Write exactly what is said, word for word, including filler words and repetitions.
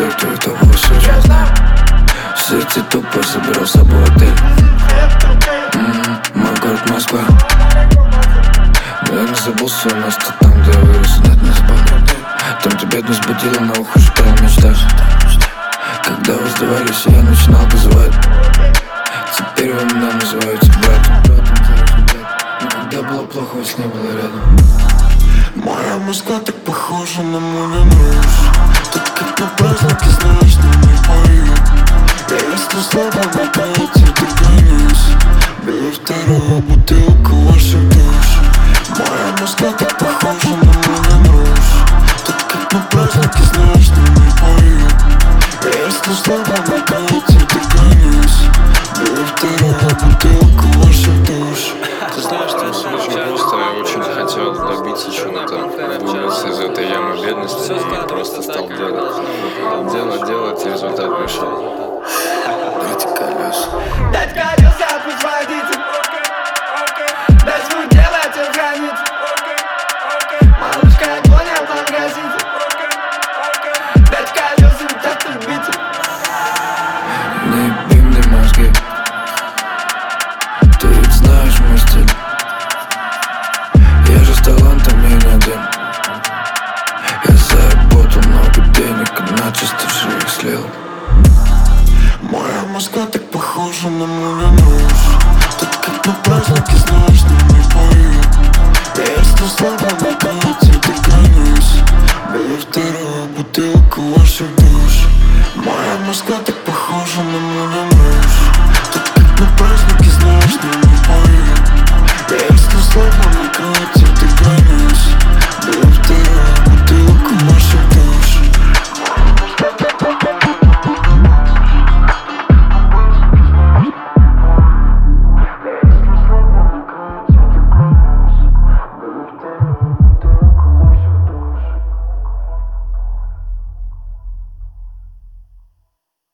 все, кто это услышал. Сыти тупо собирал с собой отель. м-м, Мой город Москва. Но я не забыл свое место там, где я вырос, нет, не забыл. Там тебя бедность будила, на ухо шептала в мечтах. Когда вы сдавались, я начинал газовать. Теперь вы меня называете братом. Но когда было плохо, вас не было рядом. Моя Москва так похожа на Мулен Руж. Так как на празднике, знаешь, но не пою. Я если слабо напою, ты догонюсь. Беру вторую бутылку ваших душ. Моя Москва так похожа на Мулен Руж. Так как на празднике, знаешь, но не пою. Я если слабо напою, ты догонюсь. Беру вторую бутылку ваших душ. Ты знаешь, там все очень просто. Я очень хотел добиться чего-то, выбраться из этой ямы бедности и просто стал делать. Делать, делать, и результат пришел. Дайте колес. Дать колеса, пусть водитель. Дать ему делать и хранить. Малышка огонь, а погаситель. Дать колеса, так ты битый. Не еби мне мозги. Ты ведь знаешь мой стиль. Я же с талантом, я не один. Я заработал много денег, иначе стажи их слил. Моя Москва так похожа на Мулен Руж. Так как на празднике, знаешь, но не пою. Я если слабо напою, ты догонюсь. Беру вторую бутылку ваших душ. Моя Москва так похожа на Мулен Руж. Так как на празднике, знаешь, но не пою.